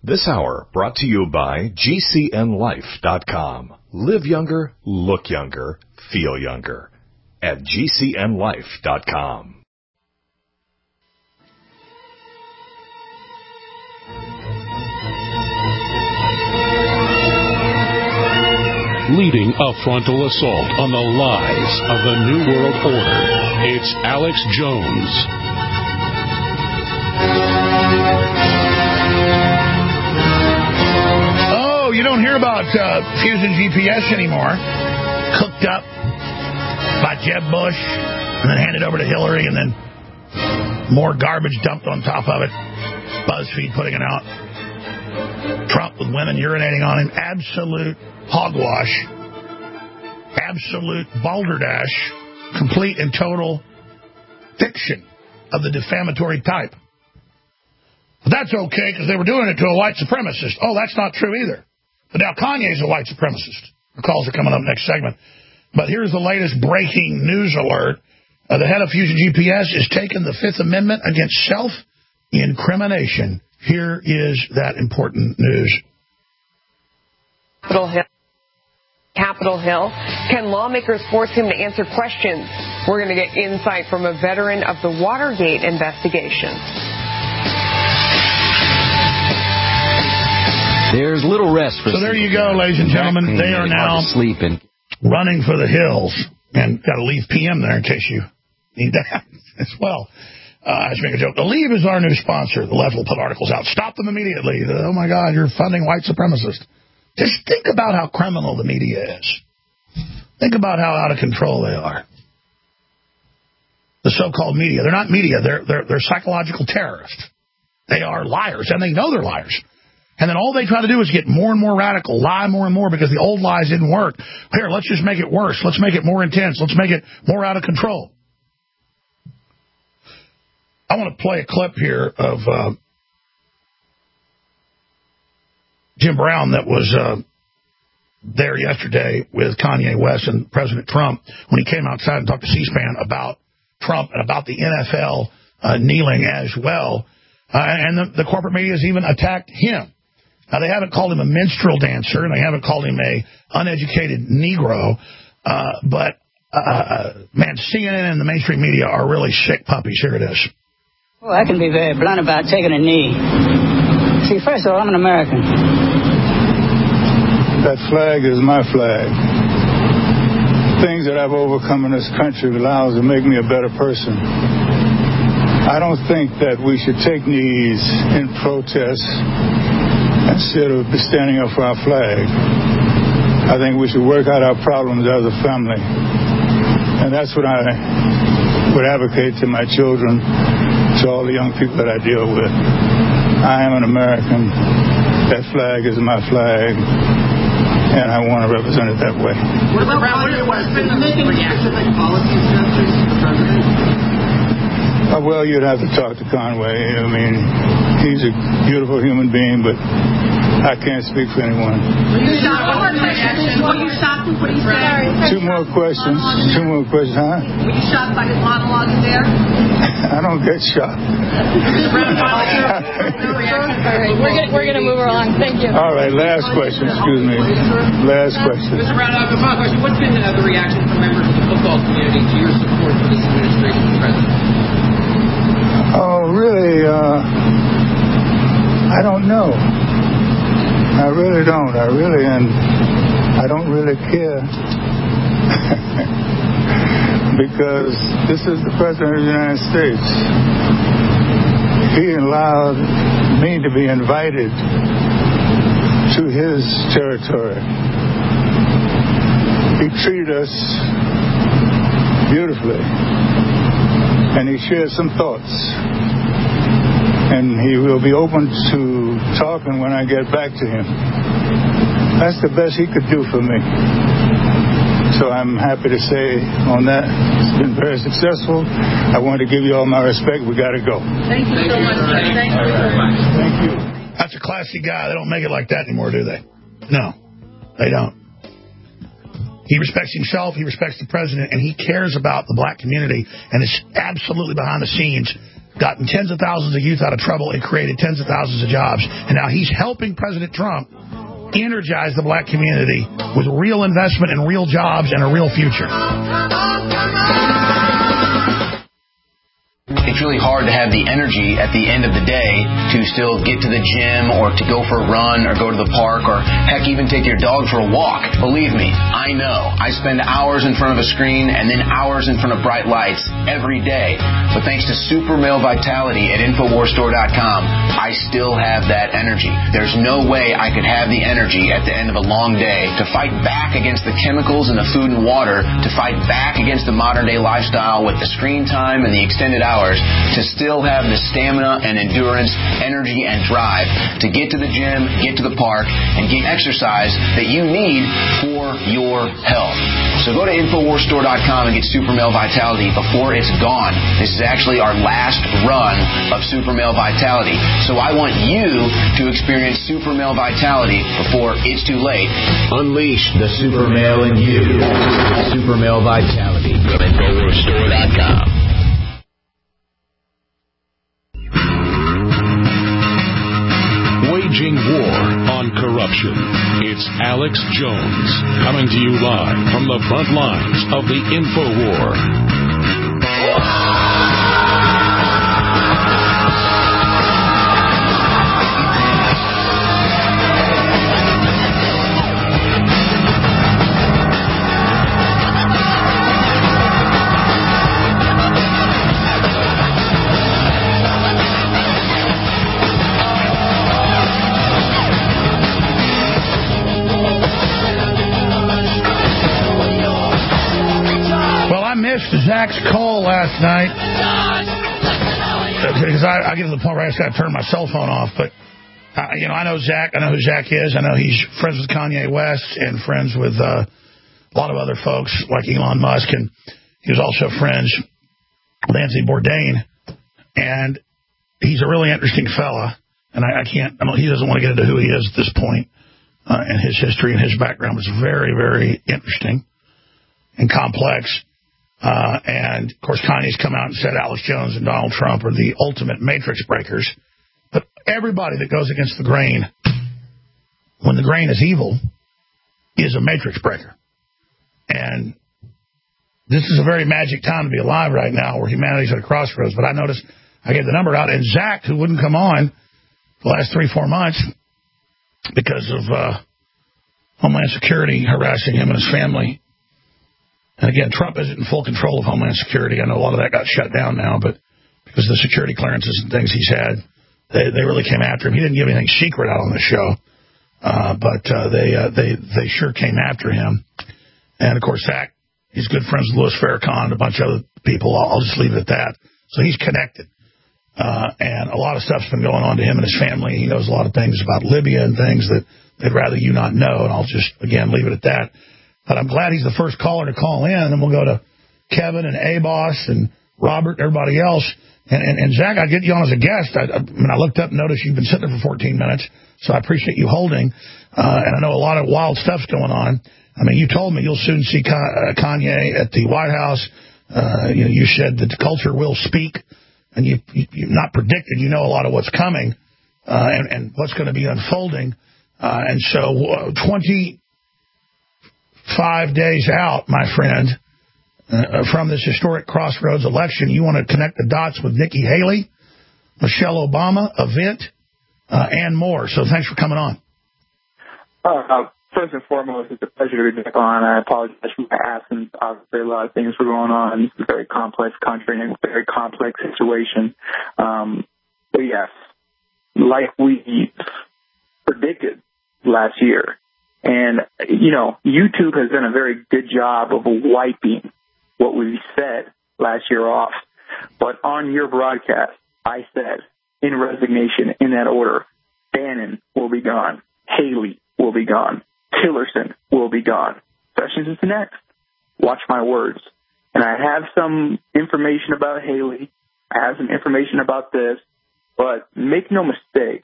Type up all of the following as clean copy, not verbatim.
This hour brought to you by GCNLife.com. Live younger, look younger, feel younger at GCNLife.com. Leading a frontal assault on the lies of the New World Order, it's Alex Jones. Oh, you don't hear about Fusion GPS anymore. Cooked up by Jeb Bush and then handed over to Hillary and then more garbage dumped on top of it. BuzzFeed putting it out. Trump with women urinating on him. Absolute hogwash, absolute balderdash, complete and total fiction of the defamatory type. But that's okay because they were doing it to a white supremacist. Oh, that's not true either. But now Kanye's a white supremacist. The calls are coming up next segment. But here's the latest breaking news alert. The head of Fusion GPS is taking the Fifth Amendment against self-incrimination. Here is that important news. Capitol Hill. Can lawmakers force him to answer questions? We're going to get insight from a veteran of the Watergate investigation. There's little rest for. So there you go, ladies and gentlemen. They are now running for the hills. And got to leave PM there in case you need that as well. I should make a joke. The Leave is our new sponsor. The left will put articles out. Stop them immediately. Oh, my God, you're funding white supremacists. Just think about how criminal the media is. Think about how out of control they are. The so-called media. They're not media. They're psychological terrorists. They are liars, and they know they're liars. And then all they try to do is get more and more radical, lie more and more because the old lies didn't work. Here, let's just make it worse. Let's make it more intense. Let's make it more out of control. I want to play a clip here of Jim Brown that was there yesterday with Kanye West and President Trump when he came outside and talked to C-SPAN about Trump and about the NFL kneeling as well. And the corporate media has even attacked him. Now, they haven't called him a minstrel dancer, and they haven't called him a uneducated Negro. But CNN and the mainstream media are really sick puppies. Here it is. Well, I can be very blunt about taking a knee. See, first of all, I'm an American. That flag is my flag. Things that I've overcome in this country allows to make me a better person. I don't think that we should take knees in protest instead of standing up for our flag. I think we should work out our problems as a family. And that's what I would advocate to my children, to all the young people that I deal with. I am an American. That flag is my flag, and I want to represent it that way. What about Kanye West? Been making specific policy suggestions to the president? Well, you'd have to talk to Conway. I mean, he's a beautiful human being, but I can't speak for anyone. Were you shocked with what he said? Two more questions, huh? Were you shocked by his monologue there? I don't get shocked. We're going to move along. Thank you. All right, last question. Excuse me. Last question. Mr. Brown, the final question. What's been the reaction from members of the football community to your support for this administration and president? Oh, really? I don't know. I really don't. I don't really care. Because this is the President of the United States. He allowed me to be invited to his territory. He treated us beautifully. And he shared some thoughts. And he will be open to talking when I get back to him. That's the best he could do for me. So I'm happy to say on that, it's been very successful. I want to give you all my respect. We got to go. Thank you so much. Thank you very much. Thank you. That's a classy guy. They don't make it like that anymore, do they? No, they don't. He respects himself, he respects the president, and he cares about the black community, and is absolutely behind the scenes gotten tens of thousands of youth out of trouble, and created tens of thousands of jobs. And now he's helping President Trump energize the black community with real investment and real jobs and a real future. It's really hard to have the energy at the end of the day to still get to the gym or to go for a run or go to the park or, heck, even take your dog for a walk. Believe me, I know. I spend hours in front of a screen and then hours in front of bright lights every day. But thanks to Super Male Vitality at InfoWarsStore.com, I still have that energy. There's no way I could have the energy at the end of a long day to fight back against the chemicals in the food and water, to fight back against the modern-day lifestyle with the screen time and the extended hours, to still have the stamina and endurance, energy and drive to get to the gym, get to the park, and get exercise that you need for your health. So go to InfoWarsStore.com and get Super Male Vitality before it's gone. This is actually our last run of Super Male Vitality. So I want you to experience Super Male Vitality before it's too late. Unleash the Super Male in you with Super Male Vitality. Go to InfoWarsStore.com. Waging war on corruption. It's Alex Jones coming to you live from the front lines of the InfoWar. Zach's call last night because I get to the point where I just got to turn my cell phone off. But I know Zach. I know who Zach is. I know he's friends with Kanye West and friends with a lot of other folks like Elon Musk, and he was also friends with Anthony Bourdain. And he's a really interesting fella. And he doesn't want to get into who he is at this point. And his history and his background was very, very interesting and complex. And, of course, Kanye's come out and said Alex Jones and Donald Trump are the ultimate matrix breakers. But everybody that goes against the grain, when the grain is evil, is a matrix breaker. And this is a very magic time to be alive right now where humanity's at a crossroads. But I noticed I gave the number out, and Zach, who wouldn't come on the last 3-4 months because of Homeland Security harassing him and his family. And again, Trump isn't in full control of Homeland Security. I know a lot of that got shut down now, but because of the security clearances and things he's had, they really came after him. He didn't give anything secret out on the show, but they sure came after him. And of course, Zach, he's good friends with Louis Farrakhan and a bunch of other people. I'll just leave it at that. So he's connected, and a lot of stuff's been going on to him and his family. He knows a lot of things about Libya and things that they'd rather you not know. And I'll just again leave it at that. But I'm glad he's the first caller to call in, and we'll go to Kevin and A-Boss and Robert and everybody else. And Zach, I'll get you on as a guest. I looked up and noticed you've been sitting there for 14 minutes, so I appreciate you holding. And I know a lot of wild stuff's going on. I mean, you told me you'll soon see Kanye at the White House. You said that the culture will speak, and you've not predicted. You know a lot of what's coming and what's going to be unfolding. And so 25 days out, my friend, from this historic crossroads election, you want to connect the dots with Nikki Haley, Michelle Obama, event, and more. So thanks for coming on. First and foremost, it's a pleasure to be back on. I apologize for my absence. Obviously, a lot of things were going on. It's a very complex country and a very complex situation. But yes, like we predicted last year, and, YouTube has done a very good job of wiping what we said last year off. But on your broadcast, I said, in resignation, in that order, Bannon will be gone. Haley will be gone. Tillerson will be gone. Sessions is next. Watch my words. And I have some information about Haley. I have some information about this. But make no mistake,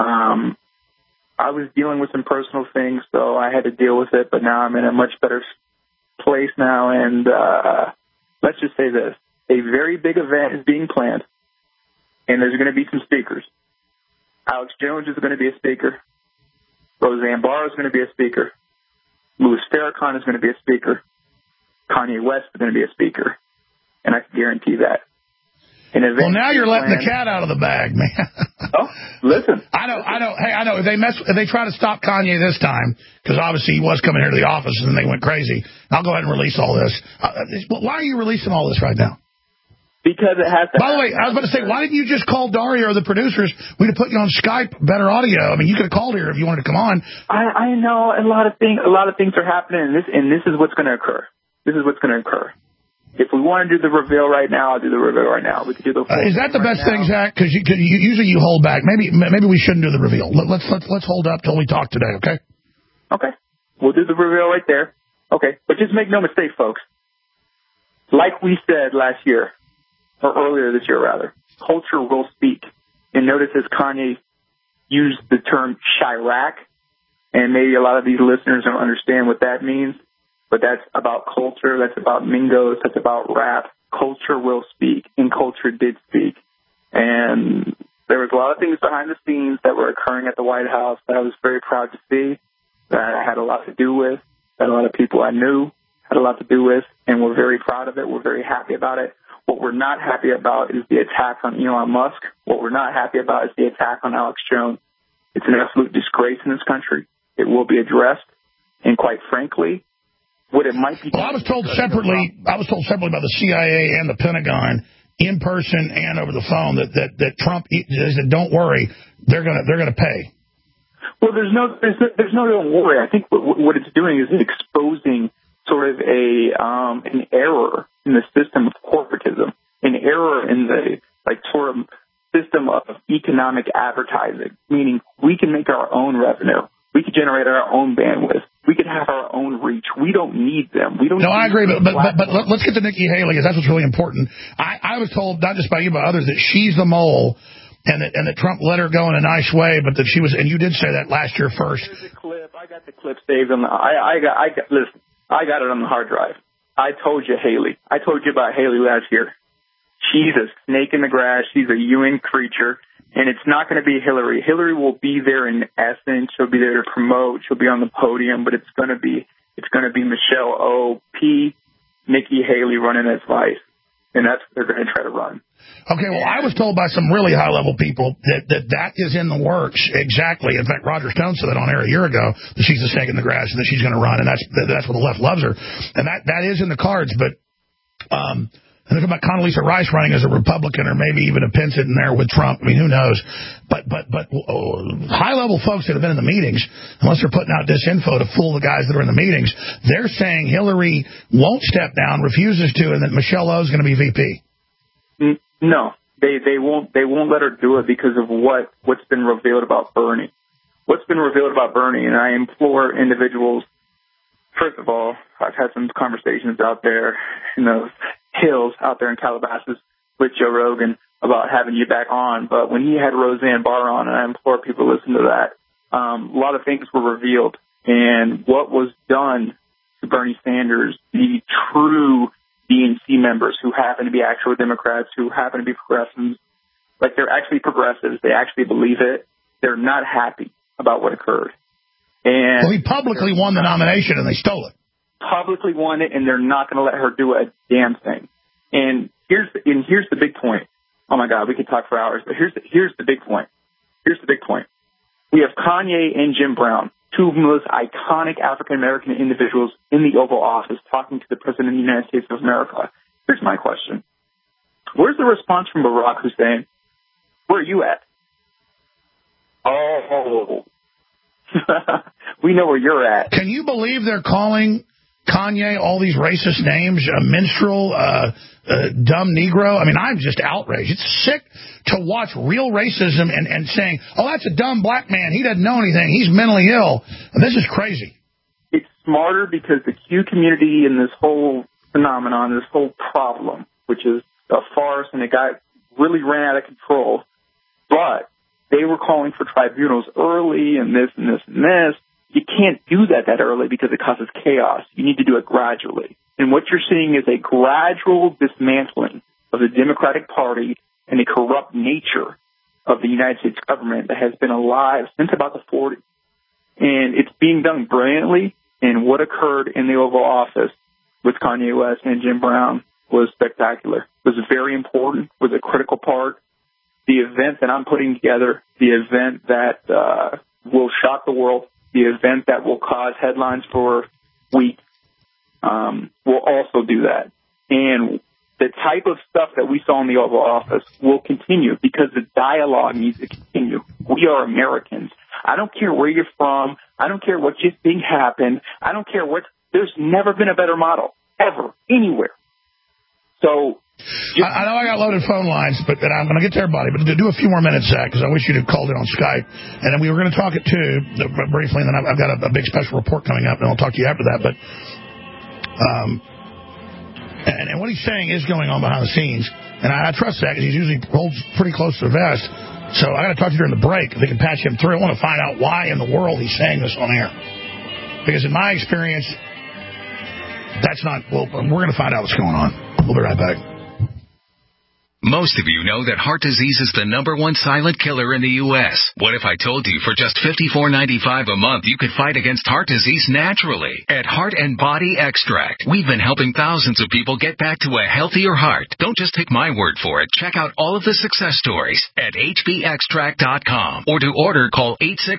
I was dealing with some personal things, so I had to deal with it. But now I'm in a much better place now. And let's just say this. A very big event is being planned. And there's going to be some speakers. Alex Jones is going to be a speaker. Roseanne Barr is going to be a speaker. Louis Farrakhan is going to be a speaker. Kanye West is going to be a speaker. And I can guarantee that. Well, now you're letting the cat out of the bag, man. Oh, listen. I know. Hey, I know. If they try to stop Kanye this time, because obviously he was coming here to the office and then they went crazy. I'll go ahead and release all this. Why are you releasing all this right now? Because it has to. By the way, I was about to say, why didn't you just call Daria or the producers? We'd have put you on Skype, better audio. I mean, you could have called here if you wanted to come on. I know a lot of things are happening, and this is what's going to occur. This is what's going to occur. If we want to do the reveal right now, I'll do the reveal right now. We could do the. Is that the best thing, Zach? Because usually you hold back. Maybe we shouldn't do the reveal. Let's hold up till we talk today. Okay. Okay. We'll do the reveal right there. Okay. But just make no mistake, folks. Like we said last year, or earlier this year, rather, culture will speak. And notice as Kanye used the term Chirac, and maybe a lot of these listeners don't understand what that means. But that's about culture, that's about Mingos, that's about rap. Culture will speak, and culture did speak. And there was a lot of things behind the scenes that were occurring at the White House that I was very proud to see, that I had a lot to do with, that a lot of people I knew had a lot to do with, and we're very proud of it. We're very happy about it. What we're not happy about is the attack on Elon Musk. What we're not happy about is the attack on Alex Jones. It's an absolute disgrace in this country. It will be addressed, and quite frankly, what it might be. Well, I was told separately by the CIA and the Pentagon, in person and over the phone, that Trump said, "Don't worry, they're gonna pay." Well, there's no don't worry. I think what it's doing is exposing sort of an error in the system of corporatism, an error in the sort of system of economic advertising. Meaning, we can make our own revenue, we could generate our own bandwidth. We could have our own reach. We don't need them. We don't. No, I agree, but let's get to Nikki Haley, because that's what's really important. I was told, not just by you, but others, that she's the mole, and that Trump let her go in a nice way, but that she was, and you did say that last year first. There's a clip. I got the clip saved on the. Listen, I got it on the hard drive. I told you Haley. I told you about Haley last year. She's a snake in the grass. She's a Ewing creature. And it's not going to be Hillary. Hillary will be there in essence. She'll be there to promote. She'll be on the podium, but it's going to be Michelle O.P., Nikki Haley running as vice, and that's what they're going to try to run. Okay, well, I was told by some really high-level people that is in the works, exactly. In fact, Roger Stone said that on air a year ago, that she's a snake in the grass and that she's going to run, and that's what the left loves her. And that is in the cards, but and they're talking about Condoleezza Rice running as a Republican, or maybe even a Pence in there with Trump. I mean, who knows? But high-level folks that have been in the meetings, unless they're putting out disinfo to fool the guys that are in the meetings, they're saying Hillary won't step down, refuses to, and that Michelle O is going to be VP. No, they won't let her do it because of what's been revealed about Bernie. What's been revealed about Bernie, and I implore individuals. First of all, I've had some conversations out there in those hills out there in Calabasas with Joe Rogan about having you back on. But when he had Roseanne Barr on, and I implore people to listen to that, a lot of things were revealed. And what was done to Bernie Sanders, the true DNC members who happen to be actual Democrats, who happen to be progressives, like they're actually progressives, they actually believe it, they're not happy about what occurred. And well, he publicly won the nomination, and they stole it. Publicly won it, and they're not going to let her do a damn thing. And here's the big point. Oh my God, we could talk for hours, but here's the big point. Here's the big point. We have Kanye and Jim Brown, two of the most iconic African American individuals in the Oval Office, talking to the President of the United States of America. Here's my question: where's the response from Barack Hussein? Where are you at? Oh. We know where you're at. Can you believe they're calling Kanye all these racist names? A minstrel, dumb Negro. I mean, I'm just outraged. It's sick to watch real racism and saying, oh, that's a dumb black man. He doesn't know anything. He's mentally ill. This is crazy. It's smarter because the Q community and this whole phenomenon, this whole problem, which is a farce, and it really ran out of control. But they were calling for tribunals early and this and this and this. You can't do that early because it causes chaos. You need to do it gradually. And what you're seeing is a gradual dismantling of the Democratic Party and the corrupt nature of the United States government that has been alive since about the 40s. And it's being done brilliantly, and what occurred in the Oval Office with Kanye West and Jim Brown was spectacular. It was very important, was a critical part. The event that I'm putting together, the event that will shock the world, the event that will cause headlines for weeks, will also do that. And the type of stuff that we saw in the Oval Office will continue because the dialogue needs to continue. We are Americans. I don't care where you're from. I don't care what you think happened. I don't care what. There's never been a better model, ever, anywhere. So I know I got loaded phone lines, but then I'm going to get to everybody. But to do a few more minutes, Zach, because I wish you'd have called in on Skype. And then we were going to talk it, too, briefly, and then I've got a big special report coming up, and I'll talk to you after that. But and what he's saying is going on behind the scenes. And I trust that because he usually holds pretty close to the vest. So I got to talk to you during the break. If they can patch him through, I want to find out why in the world he's saying this on air. Because in my experience, that's not... Well, we're going to find out what's going on. We'll be right back. Most of you know that heart disease is the #1 silent killer in the U.S. What if I told you for just $54.95 a month you could fight against heart disease naturally? At Heart and Body Extract, we've been helping thousands of people get back to a healthier heart. Don't just take my word for it. Check out all of the success stories at hbextract.com. Or to order, call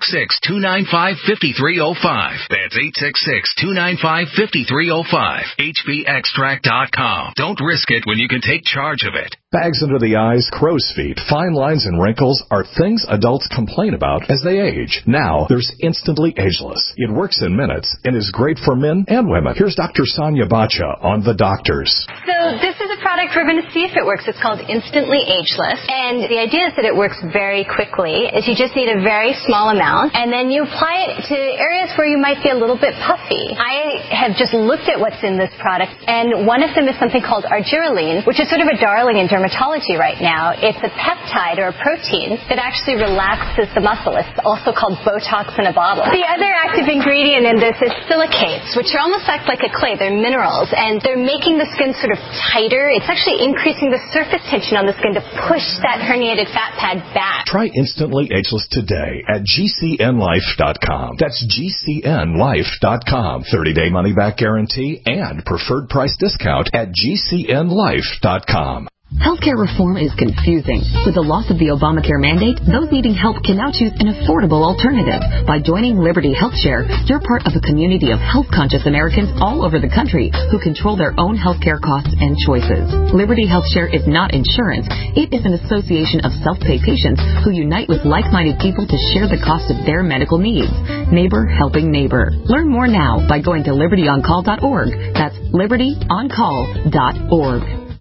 866-295-5305. That's 866-295-5305. hbextract.com. Don't risk it when you can take charge of it. Bags under the eyes, crow's feet, fine lines, and wrinkles are things adults complain about as they age. Now, there's Instantly Ageless. It works in minutes and is great for men and women. Here's Dr. Sonia Bacha on The Doctors. So this is a product we're going to see if it works. It's called Instantly Ageless. And the idea is that it works very quickly. Is you just need a very small amount, and then you apply it to areas where you might be a little bit puffy. I have just looked at what's in this product, and one of them is something called argireline, which is sort of a darling in dermatology right now. It's a peptide or a protein that actually relaxes the muscle. It's also called Botox in a bottle. The other active ingredient in this is silicates, which are almost act like a clay. They're minerals, and they're making the skin sort of tighter. It's actually increasing the surface tension on the skin to push that herniated fat pad back. Try Instantly Ageless today at GCNlife.com. That's GCNlife.com. 30-day money-back guarantee and preferred price discount at GCNlife.com. Healthcare reform is confusing. With the loss of the Obamacare mandate, those needing help can now choose an affordable alternative. By joining Liberty HealthShare, you're part of a community of health-conscious Americans all over the country who control their own healthcare costs and choices. Liberty HealthShare is not insurance. It is an association of self-pay patients who unite with like-minded people to share the cost of their medical needs. Neighbor helping neighbor. Learn more now by going to libertyoncall.org. That's libertyoncall.org.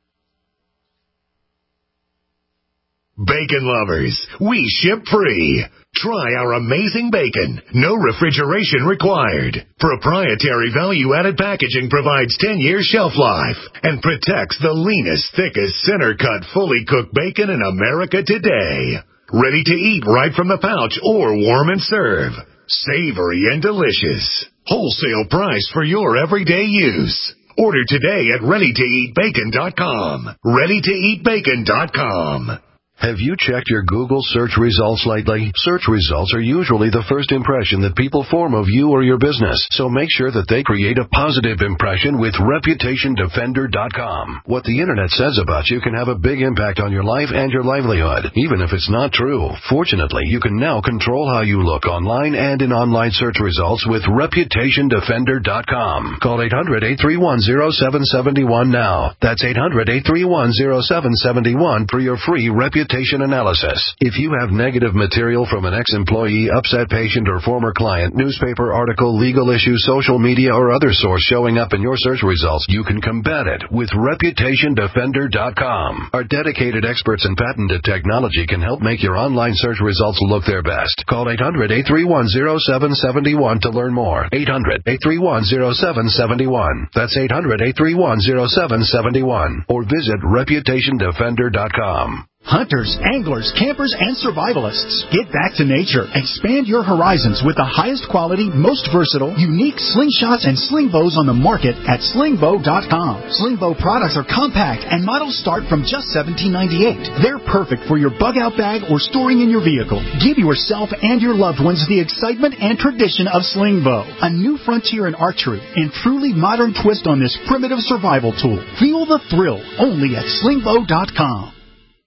Bacon lovers, we ship free. Try our amazing bacon. No refrigeration required. Proprietary value-added packaging provides 10 years shelf life and protects the leanest, thickest, center-cut, fully cooked bacon in America today. Ready to eat right from the pouch or warm and serve. Savory and delicious. Wholesale price for your everyday use. Order today at ReadyToEatBacon.com. ReadyToEatBacon.com. Have you checked your Google search results lately? Search results are usually the first impression that people form of you or your business, so make sure that they create a positive impression with ReputationDefender.com. What the Internet says about you can have a big impact on your life and your livelihood, even if it's not true. Fortunately, you can now control how you look online and in online search results with ReputationDefender.com. Call 800-831-0771 now. That's 800-831-0771 for your free reputation analysis. If you have negative material from an ex-employee, upset patient, or former client, newspaper article, legal issue, social media, or other source showing up in your search results, you can combat it with ReputationDefender.com. Our dedicated experts in patented technology can help make your online search results look their best. Call 800-831-0771 to learn more. 800-831-0771. That's 800-831-0771. Or visit ReputationDefender.com. Hunters, anglers, campers, and survivalists, get back to nature. Expand your horizons with the highest quality, most versatile, unique slingshots and sling bows on the market at slingbow.com. Sling bow products are compact and models start from just $17.98. They're perfect for your bug-out bag or storing in your vehicle. Give yourself and your loved ones the excitement and tradition of sling bow, a new frontier in archery and truly modern twist on this primitive survival tool. Feel the thrill only at slingbow.com.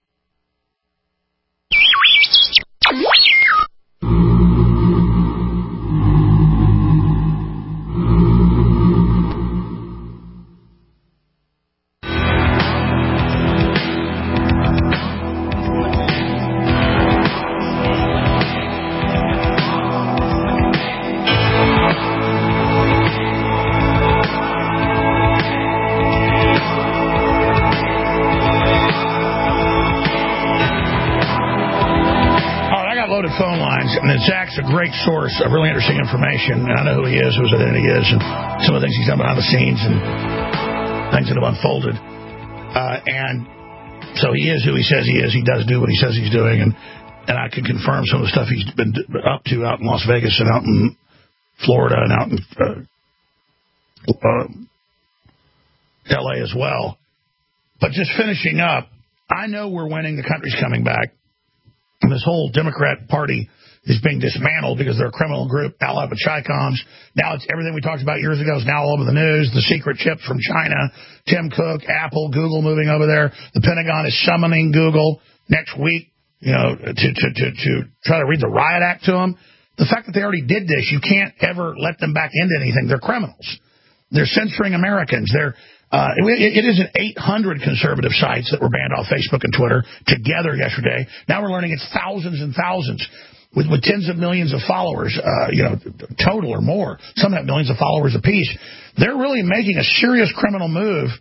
Phone lines, and Zach's a great source of really interesting information, and I know who he is, whose identity he is, and some of the things he's done behind the scenes and things that have unfolded. And so he is who he says he is. He does do what he says he's doing, and I can confirm some of the stuff he's been up to out in Las Vegas and out in Florida and out in L.A. as well. But just finishing up, I know we're winning. The country's coming back. And this whole Democrat Party is being dismantled because they're a criminal group, allied with Chi-Coms. Now it's everything we talked about years ago is now all over the news. The secret chips from China, Tim Cook, Apple, Google moving over there. The Pentagon is summoning Google next week, to try to read the Riot Act to them. The fact that they already did this, you can't ever let them back into anything. They're criminals. They're censoring Americans. It isn't 800 conservative sites that were banned off Facebook and Twitter together yesterday. Now we're learning it's thousands and thousands with tens of millions of followers, total or more. Some have millions of followers apiece. They're really making a serious criminal move.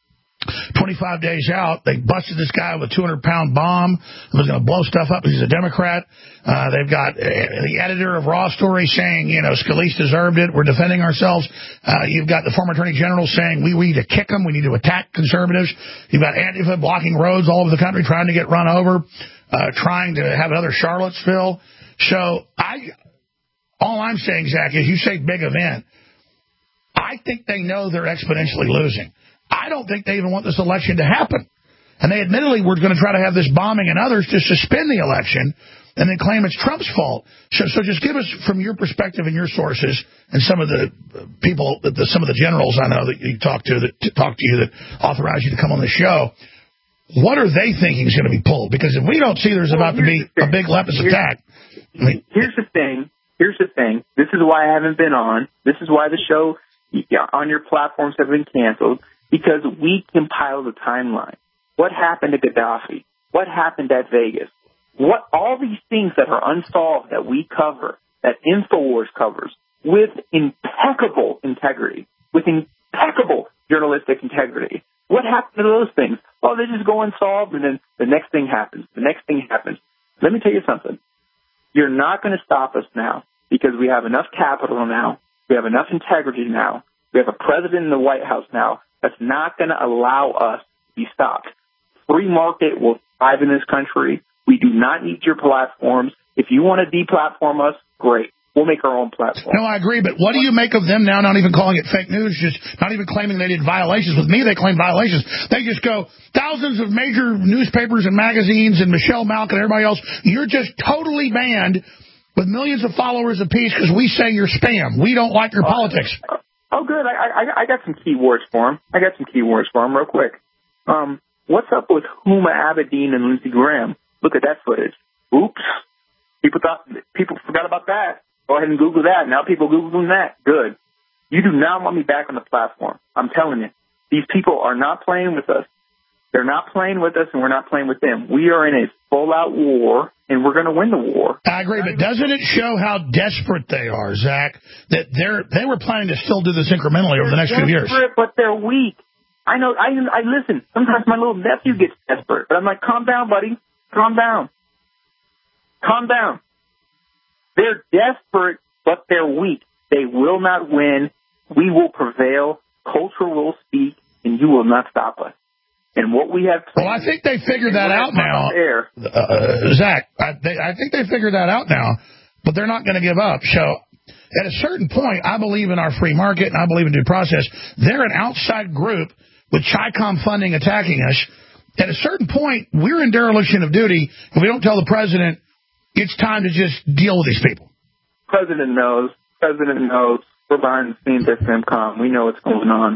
25 days out, they busted this guy with a 200-pound bomb who was going to blow stuff up. He's a Democrat. They've got the editor of Raw Story saying, Scalise deserved it. We're defending ourselves. You've got the former attorney general saying we need to kick them. We need to attack conservatives. You've got Antifa blocking roads all over the country, trying to get run over, trying to have another Charlottesville. So all I'm saying, Zach, is you say big event. I think they know they're exponentially losing. I don't think they even want this election to happen. And they admittedly were going to try to have this bombing and others to suspend the election and then claim it's Trump's fault. So just give us, from your perspective and your sources, and some of the people, some of the generals I know that you talk to that authorize you to come on the show, what are they thinking is going to be pulled? Because if we don't see there's about to be a big Lepus attack. Here's the thing. This is why I haven't been on. This is why the show on your platforms have been canceled. Because we compile the timeline. What happened to Gaddafi? What happened at Vegas? All these things that are unsolved that we cover, that InfoWars covers, with impeccable integrity, with impeccable journalistic integrity. What happened to those things? Oh, they just go unsolved, and then the next thing happens. Let me tell you something. You're not going to stop us now because we have enough capital now. We have enough integrity now. We have a president in the White House now that's not going to allow us to be stopped. Free market will thrive in this country. We do not need your platforms. If you want to deplatform us, great. We'll make our own platform. No, I agree, but what do you make of them now not even calling it fake news, just not even claiming they did violations? With me, they claim violations. They just go, thousands of major newspapers and magazines and Michelle Malkin and everybody else, you're just totally banned with millions of followers apiece because we say you're spam. We don't like your politics. Oh, good. I got some keywords for him. Real quick. What's up with Huma Abedin and Lindsey Graham? Look at that footage. Oops. People forgot about that. Go ahead and Google that. Now people Googling that. Good. You do not want me back on the platform. I'm telling you. These people are not playing with us. They're not playing with us, and we're not playing with them. We are in a full-out war, and we're going to win the war. I agree, but doesn't it show how desperate they are, Zach, that they were planning to still do this incrementally over the next few years? Desperate, but they're weak. I know. I listen. Sometimes my little nephew gets desperate, but I'm like, calm down, buddy. Calm down. They're desperate, but they're weak. They will not win. We will prevail. Culture will speak, and you will not stop us. And what we have... Well, I think they figured that out now. Zach, I think they figured that out now, but they're not going to give up. So at a certain point, I believe in our free market, and I believe in due process. They're an outside group with Chi-Com funding attacking us. At a certain point, we're in dereliction of duty. If we don't tell the president, it's time to just deal with these people. President knows. We're behind the scenes at FEMCOM. We know what's going on.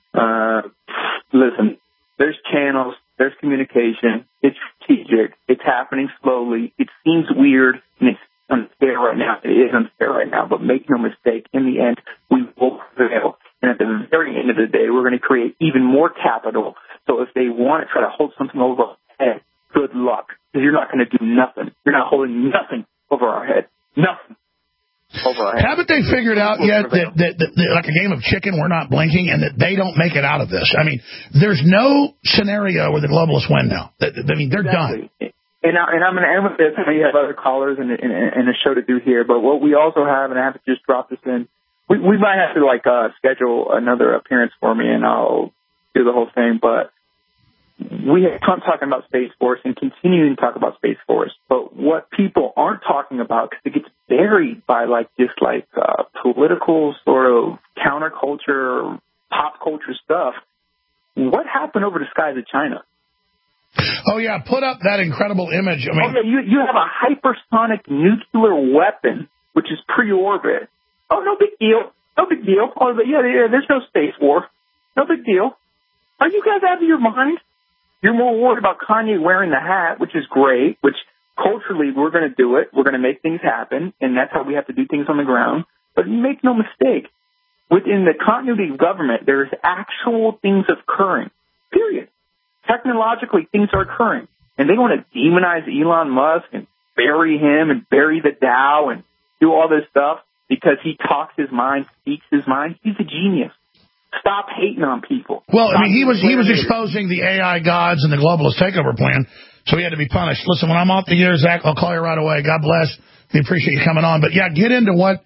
Listen, there's channels, there's communication. It's strategic. It's happening slowly. It seems weird, and it's unfair right now. It is unfair right now, but make no mistake, in the end, we will prevail. And at the very end of the day, we're going to create even more capital. So if they want to try to hold something over our head, good luck, because you're not going to do nothing. You're not holding nothing over our head. Nothing. Haven't they figured out yet that like a game of chicken, we're not blinking, and that they don't make it out of this? I mean, there's no scenario where the globalists win now. I mean, they're done. And I'm going to end with this. I know you have other callers and a show to do here, but what we also have, and I have to just drop this in, we might have to schedule another appearance for me, and I'll do the whole thing. But we have Trump talking about Space Force and continuing to talk about Space Force. But what people aren't talking about, because it gets buried by political sort of counterculture, pop culture stuff. What happened over the skies of China? Oh, yeah, put up that incredible image. I mean, you have a hypersonic nuclear weapon, which is pre-orbit. Oh, no big deal. No big deal. Oh, yeah, there's no space war. No big deal. Are you guys out of your mind? You're more worried about Kanye wearing the hat, which is great, which culturally we're going to do it. We're going to make things happen, and that's how we have to do things on the ground. But make no mistake, within the continuity of government, there's actual things occurring, period. Technologically, things are occurring. And they want to demonize Elon Musk and bury him and bury the Dow and do all this stuff because he talks his mind, speaks his mind. He's a genius. Stop hating on people. Well, I mean, he was exposing the AI gods and the globalist takeover plan, so he had to be punished. Listen, when I'm off the air, Zach, I'll call you right away. God bless. We appreciate you coming on. But, yeah, get into what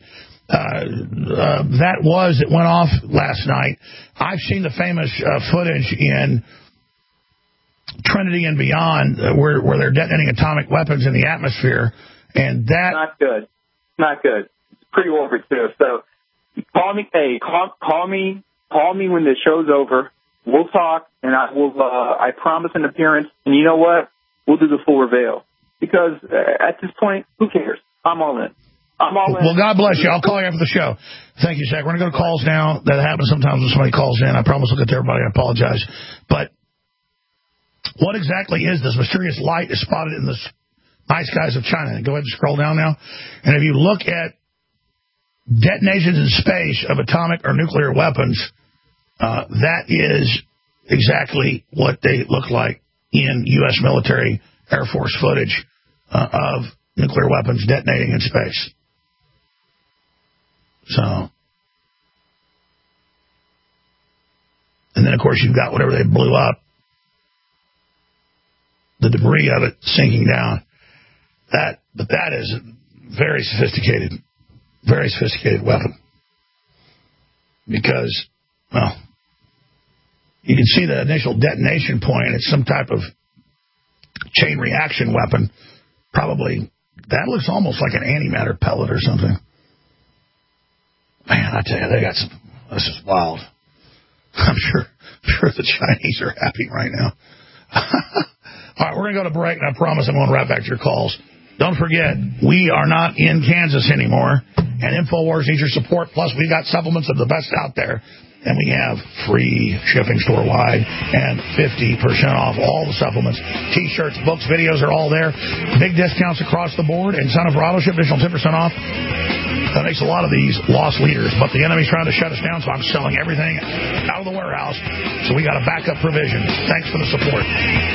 that went off last night. I've seen the famous footage in Trinity and Beyond where they're detonating atomic weapons in the atmosphere, and that... Not good. Not good. It's pretty over, too. So call me. Hey, call me. Call me when the show's over. We'll talk, and I promise an appearance. And you know what? We'll do the full reveal. Because at this point, who cares? I'm all in. Well, God bless you. I'll call you after the show. Thank you, Zach. We're going to go to calls now. That happens sometimes when somebody calls in. I promise I'll get to everybody. I apologize. But what exactly is this mysterious light is spotted in the night skies of China? Go ahead and scroll down now. And if you look at detonations in space of atomic or nuclear weapons, that is exactly what they look like in U.S. military Air Force footage of nuclear weapons detonating in space. So, and then, of course, you've got whatever they blew up, the debris of it sinking down. But that is a very sophisticated weapon. Because, well, you can see the initial detonation point. It's some type of chain reaction weapon. Probably, that looks almost like an antimatter pellet or something. Man, I tell you, they got some, this is wild. I'm sure the Chinese are happy right now. All right, we're going to go to break, and I promise I'm going right back to your calls. Don't forget, we are not in Kansas anymore, and InfoWars needs your support. Plus, we got supplements of the best out there, and we have free shipping store-wide and 50% off all the supplements. T-shirts, books, videos are all there. Big discounts across the board, and sign up for AutoShip, additional 10% off. That makes a lot of these lost leaders, but the enemy's trying to shut us down, so I'm selling everything out of the warehouse, so we got a backup provision. Thanks for the support.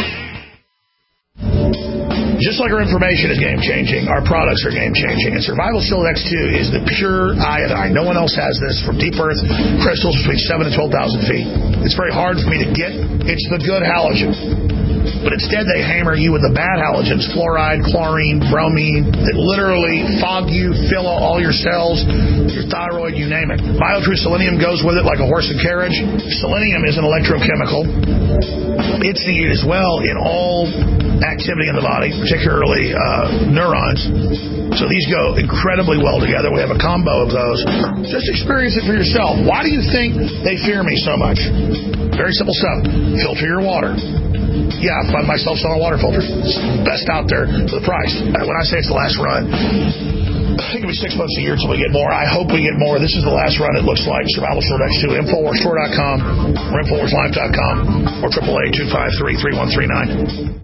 Just like our information is game-changing, our products are game-changing. And Survival Shield X2 is the pure iodine. No one else has this from deep earth crystals between 7,000 and 12,000 feet. It's very hard for me to get. It's the good halogen. But instead, they hammer you with the bad halogens, fluoride, chlorine, bromine, that literally fog you, fill all your cells, your thyroid, you name it. BioTrue Selenium goes with it like a horse and carriage. Selenium is an electrochemical. It's needed as well in all activity in the body, particularly neurons. So these go incredibly well together. We have a combo of those. Just experience it for yourself. Why do you think they fear me so much? Very simple stuff. Filter your water. Yeah, I find myself selling water filters. It's best out there for the price. When I say it's the last run, I think it'll be 6 months a year until we get more. I hope we get more. This is the last run, it looks like. Survival Store X2, InfoWarsStore.com, or InfoWarsLife.com, or 888-253-3139.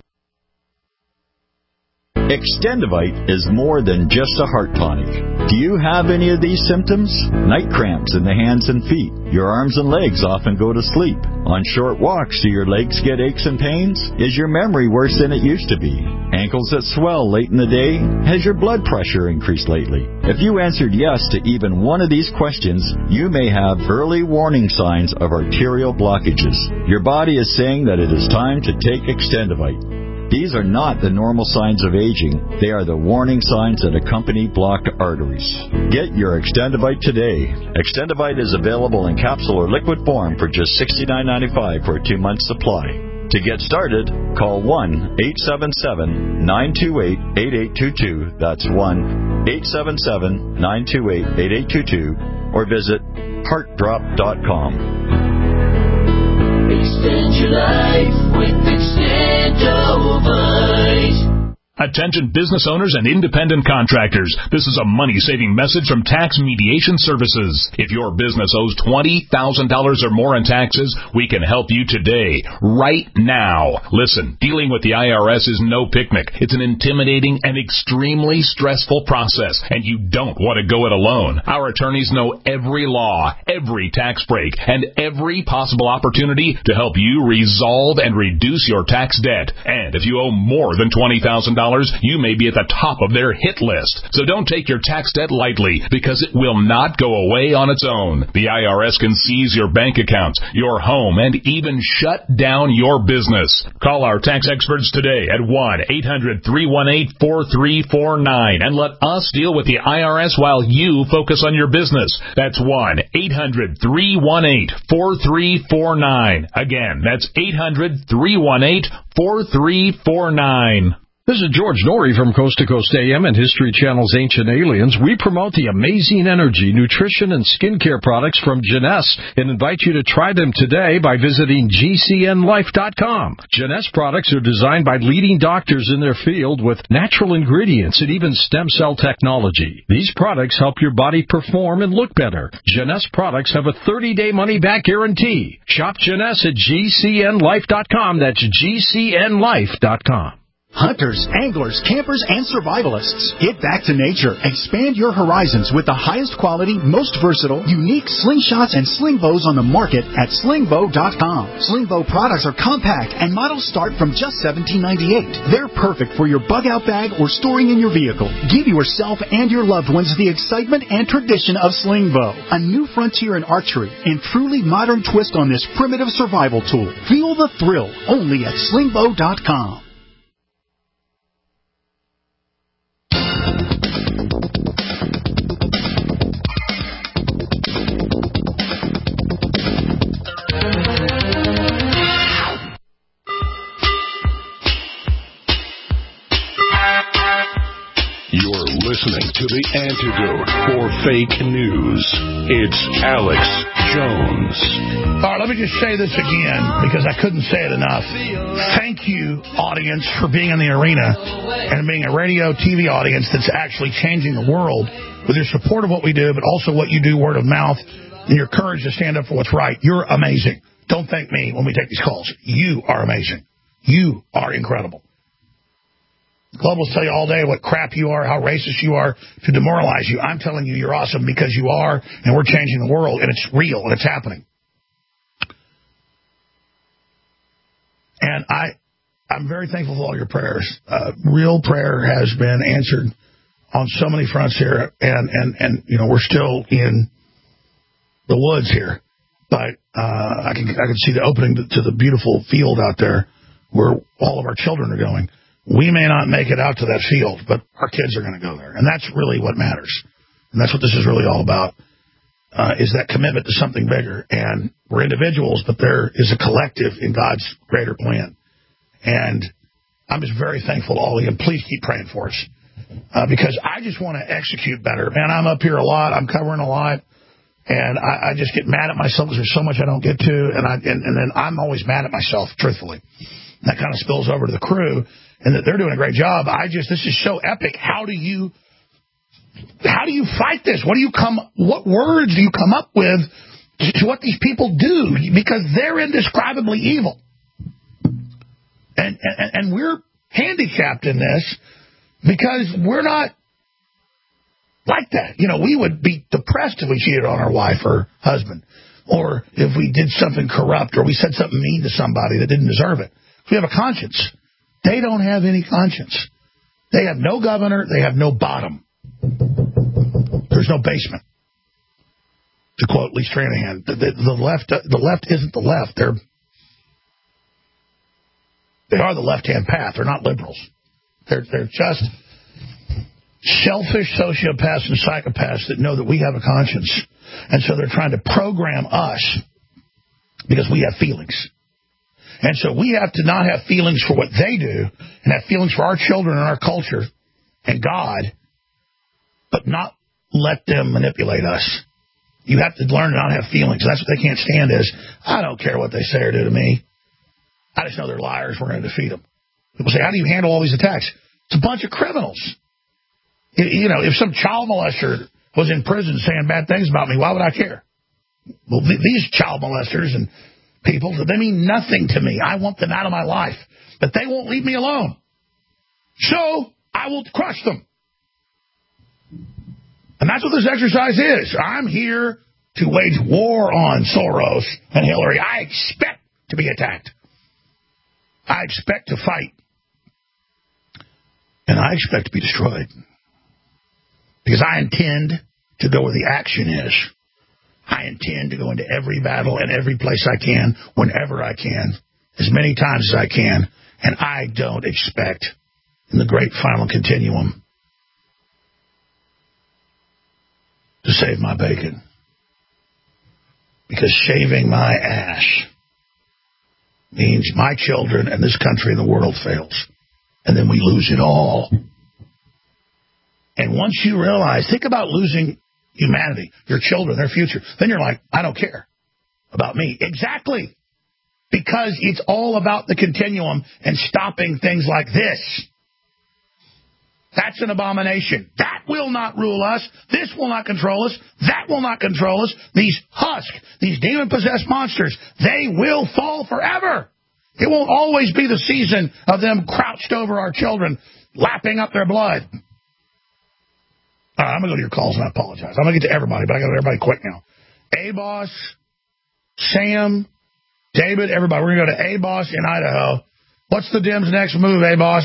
Extendivite is more than just a heart tonic. Do you have any of these symptoms? Night cramps in the hands and feet. Your arms and legs often go to sleep. On short walks, do your legs get aches and pains? Is your memory worse than it used to be? Ankles that swell late in the day? Has your blood pressure increased lately? If you answered yes to even one of these questions, you may have early warning signs of arterial blockages. Your body is saying that it is time to take Extendivite. These are not the normal signs of aging. They are the warning signs that accompany blocked arteries. Get your Extendivite today. Extendivite is available in capsule or liquid form for just $69.95 for a 2-month supply. To get started, call 1-877-928-8822. That's 1-877-928-8822. Or visit heartdrop.com. Extend your life with Extendivite. Attention business owners and independent contractors. This is a money-saving message from Tax Mediation Services. If your business owes $20,000 or more in taxes, we can help you today, right now. Listen, dealing with the IRS is no picnic. It's an intimidating and extremely stressful process, and you don't want to go it alone. Our attorneys know every law, every tax break, and every possible opportunity to help you resolve and reduce your tax debt. And if you owe more than $20,000, you may be at the top of their hit list. So don't take your tax debt lightly, because it will not go away on its own. The IRS can seize your bank accounts, your home, and even shut down your business. Call our tax experts today at 1-800-318-4349 and let us deal with the IRS while you focus on your business. That's 1-800-318-4349. Again, that's 800-318-4349. This is George Norrie from Coast to Coast AM and History Channel's Ancient Aliens. We promote the amazing energy, nutrition, and skincare products from Jeunesse and invite you to try them today by visiting GCNLife.com. Jeunesse products are designed by leading doctors in their field with natural ingredients and even stem cell technology. These products help your body perform and look better. Jeunesse products have a 30-day money-back guarantee. Shop Jeunesse at GCNLife.com. That's GCNLife.com. Hunters, anglers, campers, and survivalists. Get back to nature. Expand your horizons with the highest quality, most versatile, unique slingshots and sling bows on the market at slingbow.com. Slingbow products are compact and models start from just $17.98. They're perfect for your bug-out bag or storing in your vehicle. Give yourself and your loved ones the excitement and tradition of Slingbow, a new frontier in archery and truly modern twist on this primitive survival tool. Feel the thrill only at slingbow.com. Listening to the antidote for fake news. It's Alex Jones. All right, let me just say this again because I couldn't say it enough. Thank you, audience, for being in the arena and being a radio, TV audience that's actually changing the world with your support of what we do, but also what you do word of mouth and your courage to stand up for what's right. You're amazing. Don't thank me when we take these calls. You are amazing. You are incredible. Globalists tell you all day what crap you are, how racist you are, to demoralize you. I'm telling you you're awesome because you are, and we're changing the world, and it's real, and it's happening. And I'm very thankful for all your prayers. Real prayer has been answered on so many fronts here, and you know, we're still in the woods here. But I can see the opening to the beautiful field out there where all of our children are going. We may not make it out to that field, but our kids are going to go there. And that's really what matters. And that's what this is really all about, is that commitment to something bigger. And we're individuals, but there is a collective in God's greater plan. And I'm just very thankful to all of you. And please keep praying for us, because I just want to execute better. Man, I'm up here a lot. I'm covering a lot. And I just get mad at myself because there's so much I don't get to. And then I'm always mad at myself, truthfully. And that kind of spills over to the crew, and that they're doing a great job. This is so epic. How do you fight this? What words do you come up with to what these people do? Because they're indescribably evil. And we're handicapped in this because we're not like that. You know, we would be depressed if we cheated on our wife or husband, or if we did something corrupt, or we said something mean to somebody that didn't deserve it. If we have a conscience. They don't have any conscience. They have no governor. They have no bottom. There's no basement. To quote Lee Stranahan, the left isn't the left. They are the left-hand path. They're not liberals. They're just selfish sociopaths and psychopaths that know that we have a conscience. And so they're trying to program us because we have feelings. And so we have to not have feelings for what they do and have feelings for our children and our culture and God, but not let them manipulate us. You have to learn to not have feelings. That's what they can't stand is, I don't care what they say or do to me. I just know they're liars. We're going to defeat them. People say, how do you handle all these attacks? It's a bunch of criminals. You know, if some child molester was in prison saying bad things about me, why would I care? Well, these child molesters and people, they mean nothing to me. I want them out of my life. But they won't leave me alone. So I will crush them. And that's what this exercise is. I'm here to wage war on Soros and Hillary. I expect to be attacked. I expect to fight. And I expect to be destroyed. Because I intend to go where the action is. I intend to go into every battle and every place I can, whenever I can, as many times as I can. And I don't expect, in the great final continuum, to save my bacon. Because shaving my ass means my children and this country and the world fails. And then we lose it all. And once you realize, think about losing humanity, your children, their future. Then you're like, I don't care about me. Exactly. Because it's all about the continuum and stopping things like this. That's an abomination. That will not rule us. This will not control us. That will not control us. These these demon-possessed monsters, they will fall forever. It won't always be the season of them crouched over our children, lapping up their blood. All right, I'm going to go to your calls, and I apologize. I'm going to get to everybody, but I got to everybody quick now. A-Boss, Sam, David, everybody. We're going to go to A-Boss in Idaho. What's the Dems' next move, A-Boss?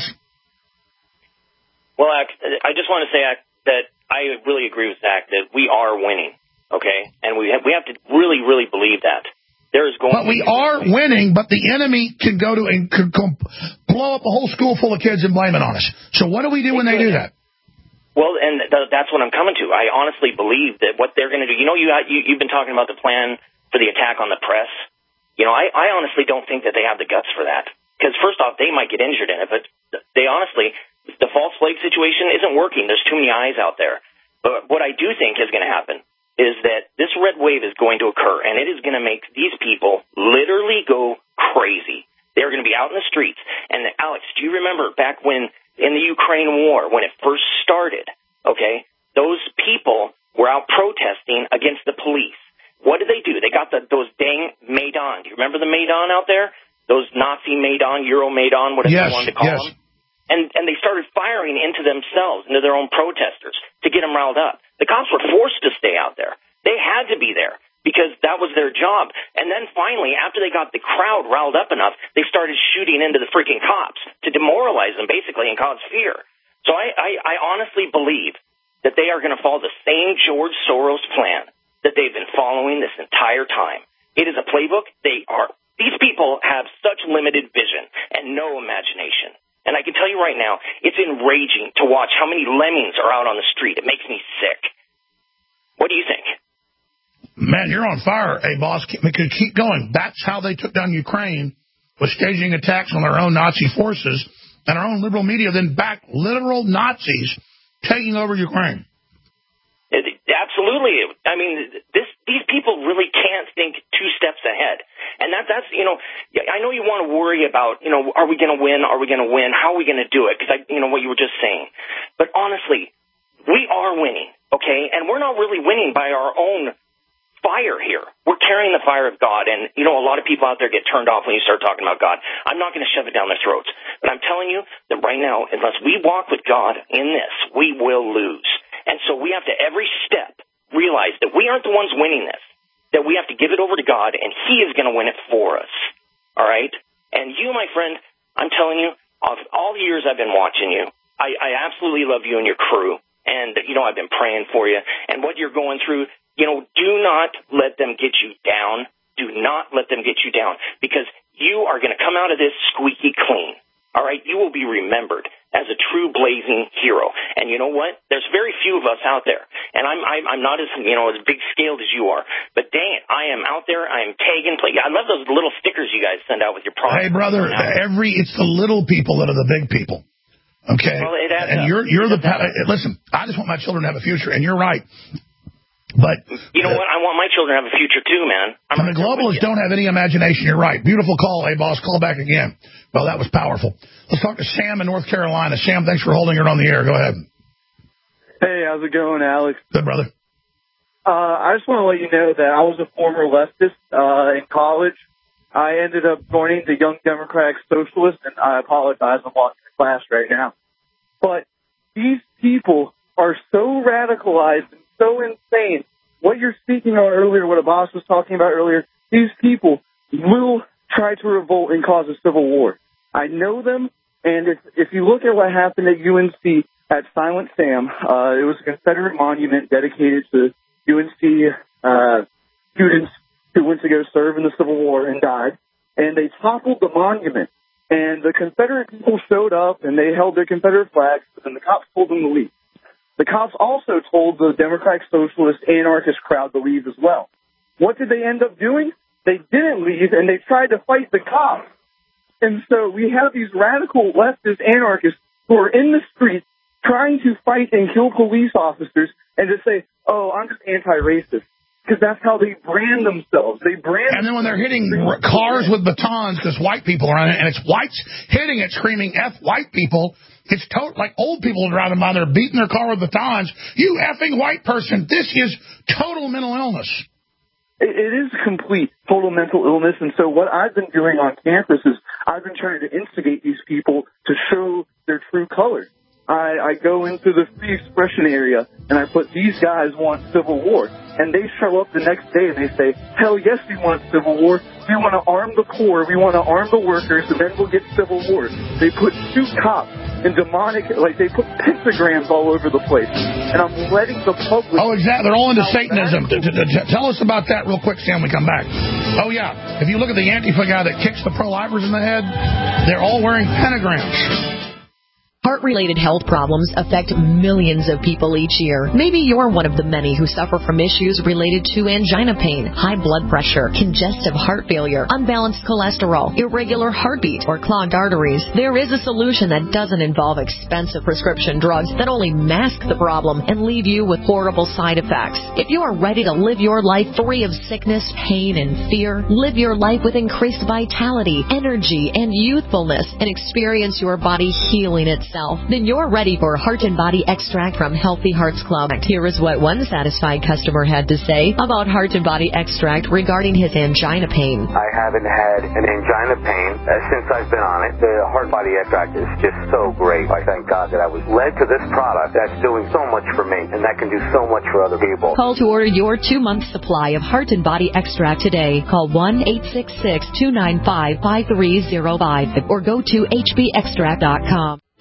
Well, I just want to say that I really agree with Zach that we are winning, okay? And we have to really, really believe that. But we are winning, but the enemy can go to and can blow up a whole school full of kids and blame it on us. So what do we do when they do that? Well, and that's what I'm coming to. I honestly believe that what they're going to do, you know, you've been talking about the plan for the attack on the press. You know, I honestly don't think that they have the guts for that. Because first off, they might get injured in it, but they honestly, the false flag situation isn't working. There's too many eyes out there. But what I do think is going to happen is that this red wave is going to occur, and it is going to make these people literally go crazy. They're going to be out in the streets. And, Alex, do you remember back when in the Ukraine war, when it first started, okay, those people were out protesting against the police. What did they do? They got those dang Maidan. Do you remember the Maidan out there? Those Nazi Maidan, Euro Maidan, whatever you wanted to call them. And they started firing into themselves, into their own protesters, to get them riled up. The cops were forced to stay out there. They had to be there because that was their job. And then finally, after they got the crowd riled up enough, they started shooting into the freaking cops to demoralize them, basically, and cause fear. So I honestly believe that they are going to follow the same George Soros plan that they've been following this entire time. It is a playbook. These people have such limited vision, and no imagination. And I can tell you right now, it's enraging to watch how many lemmings are out on the street. It makes me sick. What do you think? Man, you're on fire, hey, boss. We could keep going. That's how they took down Ukraine, was staging attacks on their own Nazi forces, and our own liberal media then backed literal Nazis taking over Ukraine. Absolutely. I mean, these people really can't think two steps ahead. And that's, you know, I know you want to worry about, you know, are we going to win? Are we going to win? How are we going to do it? Because, you know, what you were just saying. But honestly, we are winning, okay? And we're not really winning by our own fire here. We're carrying the fire of God. And, you know, a lot of people out there get turned off when you start talking about God. I'm not going to shove it down their throats. But I'm telling you that right now, unless we walk with God in this, we will lose. And so we have to, every step, realize that we aren't the ones winning this, that we have to give it over to God, and He is going to win it for us. All right? And you, my friend, I'm telling you, of all the years I've been watching you, I absolutely love you and your crew. And, you know, I've been praying for you. And what you're going through, you know, do not let them get you down. Do not let them get you down, because you are going to come out of this squeaky clean. All right? You will be remembered as a true blazing hero. And you know what? There's very few of us out there. And I'm not as, you know, as big scaled as you are. But dang it, I am out there. I am tagging. I love those little stickers you guys send out with your product. Hey, brother, it's the little people that are the big people. Okay? Well, and you're listen, I just want my children to have a future, and you're right. But you know what? I want my children to have a future too, man. The globalists don't have any imagination. You're right. Beautiful call, hey, boss. Call back again. Well, that was powerful. Let's talk to Sam in North Carolina. Sam, thanks for holding it on the air. Go ahead. Hey, how's it going, Alex? Good, brother. I just want to let you know that I was a former leftist in college. I ended up joining the Young Democratic Socialists, and I apologize, I'm watching the class right now. But these people are so radicalized and so insane. What you're speaking on earlier, what Abbas was talking about earlier, these people will try to revolt and cause a civil war. I know them, and if you look at what happened at UNC at Silent Sam, it was a Confederate monument dedicated to UNC students who went to go serve in the Civil War and died, and they toppled the monument. And the Confederate people showed up, and they held their Confederate flags, and the cops told them to leave. The cops also told the Democratic Socialist anarchist crowd to leave as well. What did they end up doing? They didn't leave, and they tried to fight the cops. And so we have these radical leftist anarchists who are in the streets trying to fight and kill police officers and to say, oh, I'm just anti-racist. Because that's how they brand themselves. And then when they're hitting cars with batons because white people are on it, and it's whites hitting it, screaming F white people, it's like old people driving by, they're beating their car with batons. You effing white person, this is total mental illness. It is complete total mental illness. And so what I've been doing on campus is I've been trying to instigate these people to show their true colors. I go into the free expression area, and I put, these guys want civil war. And they show up the next day, and they say, hell yes, we want civil war. We want to arm the poor. We want to arm the workers, and then we'll get civil war. They put 2 cops in demonic, they put pentagrams all over the place. And I'm letting the public... Oh, exactly. They're all into Satanism. Tell us about that real quick, Sam, we come back. Oh, yeah. If you look at the Antifa guy that kicks the pro-lifers in the head, they're all wearing pentagrams. Heart-related health problems affect millions of people each year. Maybe you're one of the many who suffer from issues related to angina pain, high blood pressure, congestive heart failure, unbalanced cholesterol, irregular heartbeat, or clogged arteries. There is a solution that doesn't involve expensive prescription drugs that only mask the problem and leave you with horrible side effects. If you are ready to live your life free of sickness, pain, and fear, live your life with increased vitality, energy, and youthfulness, and experience your body healing itself, then you're ready for Heart and Body Extract from Healthy Hearts Club. Here is what one satisfied customer had to say about Heart and Body Extract regarding his angina pain. I haven't had an angina pain since I've been on it. The Heart Body Extract is just so great. I thank God that I was led to this product that's doing so much for me, and that can do so much for other people. Call to order your 2-month supply of Heart and Body Extract today. Call 1-866-295-5305 or go to hbextract.com.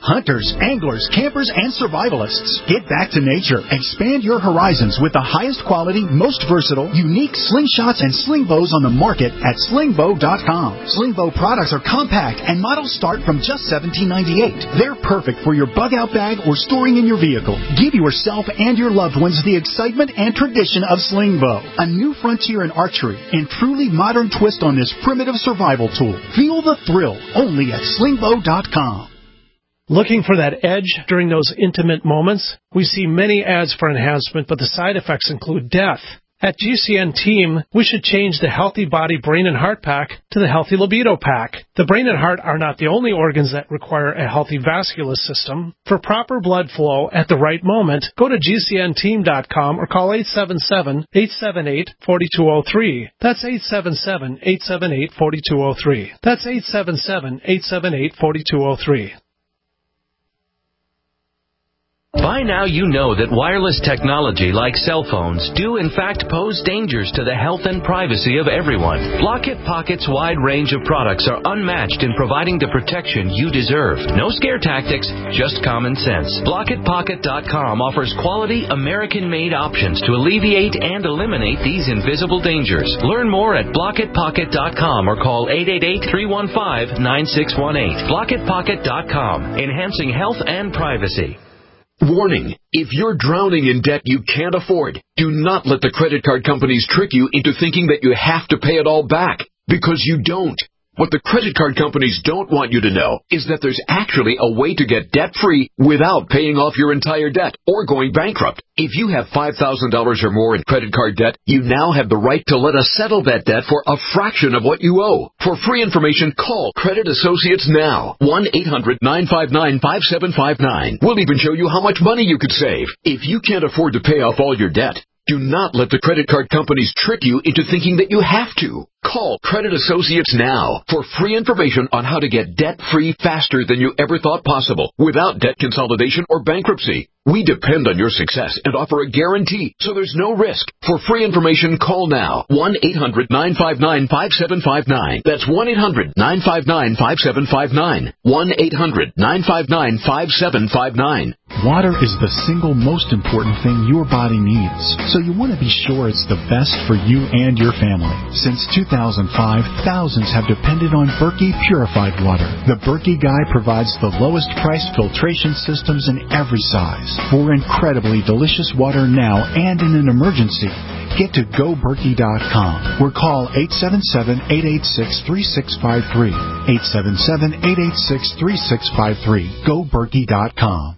Hunters, anglers, campers, and survivalists, get back to nature. Expand your horizons with the highest quality, most versatile, unique slingshots and sling bows on the market at slingbow.com. Slingbow products are compact and models start from just $17.98. They're perfect for your bug-out bag or storing in your vehicle. Give yourself and your loved ones the excitement and tradition of Slingbow, a new frontier in archery and truly modern twist on this primitive survival tool. Feel the thrill only at slingbow.com. Looking for that edge during those intimate moments? We see many ads for enhancement, but the side effects include death. At GCN Team, we should change the Healthy Body Brain and Heart Pack to the Healthy Libido Pack. The brain and heart are not the only organs that require a healthy vascular system. For proper blood flow at the right moment, go to GCNteam.com or call 877-878-4203. That's 877-878-4203. That's 877-878-4203. By now you know that wireless technology like cell phones do in fact pose dangers to the health and privacy of everyone. Blockit Pocket's wide range of products are unmatched in providing the protection you deserve. No scare tactics, just common sense. BlockitPocket.com offers quality American-made options to alleviate and eliminate these invisible dangers. Learn more at BlockitPocket.com or call 888-315-9618. BlockitPocket.com, enhancing health and privacy. Warning, if you're drowning in debt you can't afford, do not let the credit card companies trick you into thinking that you have to pay it all back, because you don't. What the credit card companies don't want you to know is that there's actually a way to get debt-free without paying off your entire debt or going bankrupt. If you have $5,000 or more in credit card debt, you now have the right to let us settle that debt for a fraction of what you owe. For free information, call Credit Associates now. 1-800-959-5759. We'll even show you how much money you could save. If you can't afford to pay off all your debt, do not let the credit card companies trick you into thinking that you have to. Call Credit Associates now for free information on how to get debt-free faster than you ever thought possible without debt consolidation or bankruptcy. We depend on your success and offer a guarantee, so there's no risk. For free information, call now. 1-800-959-5759. That's 1-800-959-5759. 1-800-959-5759. Water is the single most important thing your body needs, so you want to be sure it's the best for you and your family. Since 2005, thousands have depended on Berkey purified water. The Berkey Guy provides the lowest price filtration systems in every size for incredibly delicious water now and in an emergency. Get to GoBerkey.com or call 877-886-3653. 877-886-3653. GoBerkey.com.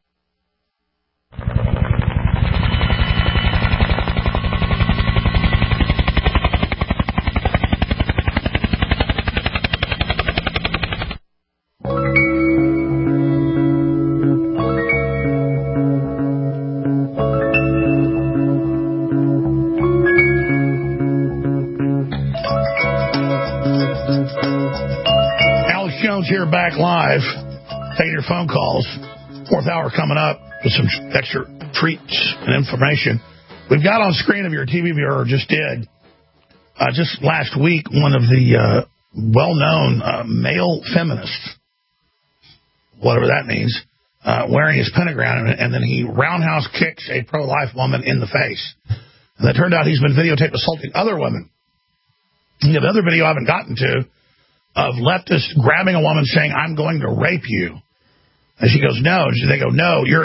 Alex Jones here, back live, taking your phone calls. Fourth hour coming up with some extra treats and information. We've got on screen of your TV viewer just did, just last week, one of the well-known male feminists, whatever that means, wearing his pentagram, and then he roundhouse kicks a pro-life woman in the face. And it turned out he's been videotaped assaulting other women. You have another video I haven't gotten to of leftists grabbing a woman saying, "I'm going to rape you." And she goes, "No." And they go, "No, you're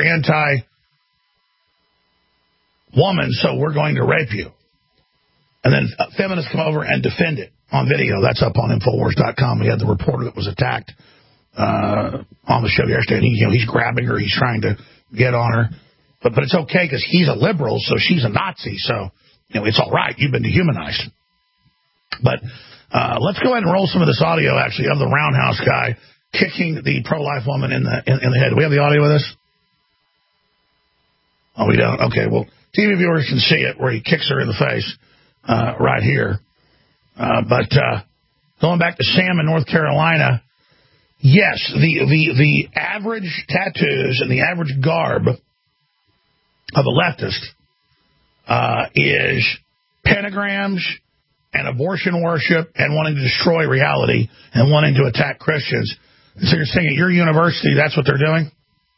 anti-woman, so we're going to rape you." And then feminists come over and defend it on video. That's up on Infowars.com. We had the reporter that was attacked on the show yesterday. And he's grabbing her. He's trying to get on her. But it's okay because he's a liberal, so she's a Nazi. So, it's all right. You've been dehumanized. But let's go ahead and roll some of this audio, actually, of the roundhouse guy kicking the pro-life woman in the head. Do we have the audio with us? Oh, we don't? Okay, well, TV viewers can see it where he kicks her in the face right here. But going back to Sam in North Carolina, yes, the average tattoos and the average garb of a leftist is pentagrams and abortion worship and wanting to destroy reality and wanting to attack Christians. So you're saying at your university that's what they're doing?